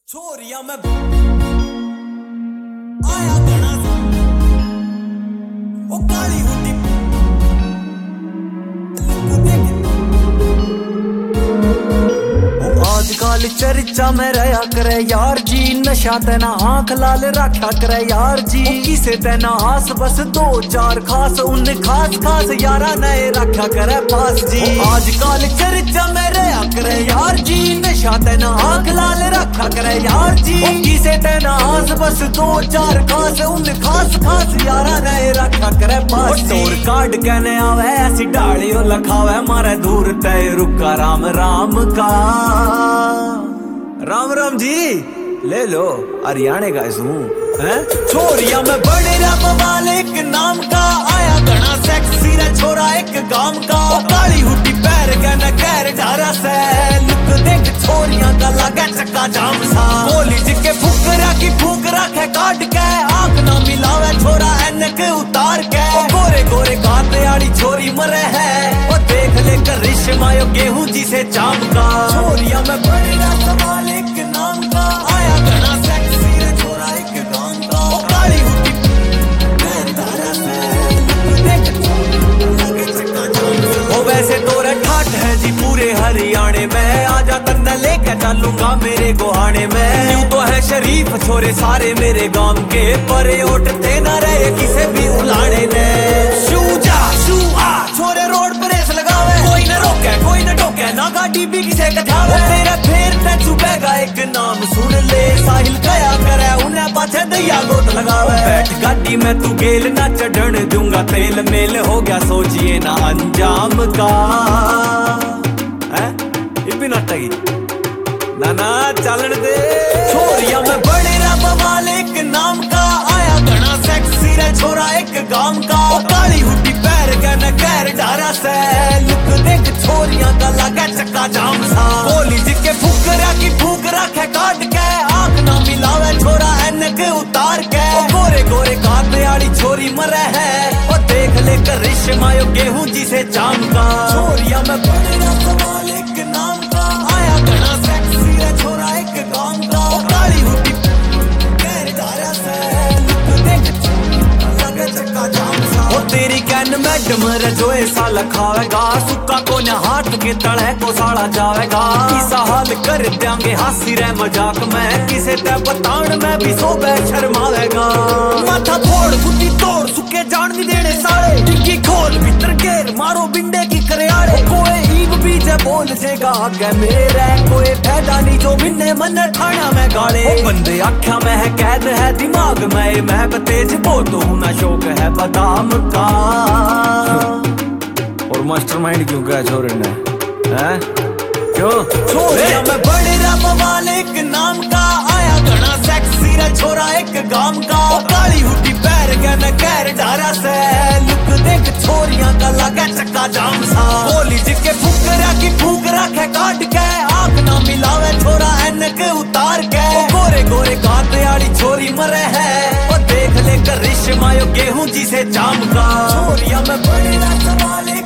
छोरिया में आया घना सा ओ काली हुडी आजकल चर्चा में रहा करे यार जी, नशा तेना आंख लाल रखा करे यार जी। किसे तेना आस बस दो चार खास, उन खास खास यारा नए रखा करे पास जी। आजकल चर्चा में रहा करे यार जी, नशा तेना आंख लाल रखा करे यार जी। किसे तेना आस बस दो चार खास, उन खास खास यारा नए रखा करे पास जी। तोर कार्ड कहने आवे ऐसी डालियो लखावे, मारे दूर तय रुका राम राम का। राम राम जी ले लो, हरियाणे का है। छोरिया में बड़े रब वाले एक नाम का, आया घना सेक्सी रे छोरा एक गांव का। काली हुडी पैर गना कैर ढारा से, लुक देख छोरिया का लगा चक्का जाम सा। कॉलेज के फुकरा की फूक रखे काट के, आंख ना मिलावे छोरा एनक उतार के। गोरे गोरे काटे आड़ी छोरी मरे है, वो देख ले कर रिश्मायो गेहूं जी से चाम का। छोरिया में बड़े रब वाले एक नाम का, आया घना सेक्सी रे छोरा एक गांव का। काली हुडी पैर ढारा से, ओ वैसे तोरे ठाठ है जी पूरे हरियाणे में, आजा तन्ने लेके चलूंगा मेरे गोहाने में। यूं तो है शरीफ छोरे सारे मेरे गांव के, परे उठते न रहे किसे भी उलाने ने। शू जा शू आ छोरे रोड पर रेस लगावे, कोई न रोके कोई न टोके, ना गाड़ी भी किसे कठावे। तेरा फेर ते चुपेगा एक नाम सुन ले, साहिल कया करे उन्हें पाछे दैया गोद लगावे। बैठ गाड़ी में तू गेल ना चढ़न दूंगा, तेल मेल हो गया सोचिए ना अंजाम का। है ये भी नाटकी ना ना चलन दे। छोरिया में बड़े रब वाले एक नाम का, आया घना सेक्सी रे छोरा एक गांव का। काली हुडी पैर गना कैर ढारा से, लुक देख छोरिया का लगा चक्का जाम सा। कॉलेज के फुकरा की फूक रखे काट के, आंख ना मिलावे छोरा एनक उतार के। गोरे गोरे काटे आड़ी छोरी मरे है, वो देख ले कर रिश्मायो गेहूं जी से चाम का। छोरिया में बड़े रब वाले एक नाम का, आया घना सेक्सी रे छोरा एक गांव का। काली हुडी पैर ढारा से, लुक देख लगे चक्का जाम सा। ओ तेरी कैन मैडम जो ऐसा लखावेगा, सुक्का को न हाथ के तले को साड़ा जावेगा। इसा हाल कर देंगे हासी रे मजाक में, किसे ते बतान में भी सोबे शर्मावेगा। माथा फोड़ गुटी तोड़ सुके जान भी देने साले, डिग्गी खोल भीतर गेर मारो बिंडे की करियाड़े। कोई ईब बीजे बोल जेगा आगे मेरे, कोई फायदा नहीं जो मिन्ने मन ठाणा में गाड़े। बंदे आख्या में है कैद है दिमाग में, मैं तेज बहुत हूं ना शौक है बादाम का। और मास्टरमाइंड क्यों कहा छोरे ने हैं क्यों? छोरिया में बड़े रब वाले एक नाम का, आया घना सेक्सी रे छोरा एक गांव का। काली हुडी पैर गना कैर ढारा से, लुक देख छोरिया का लगा चक्का जाम सा। कॉलेज के फुकरा की फूक रखे काट के, आंख ना मिलावे छोरा एनक उतार के। गोरे गोरे काटे आड़ी छोरी मरे है, वो देख ले कर रिश्मायो गेहूं जी से चाम का। छोरिया में बड़े रब वाले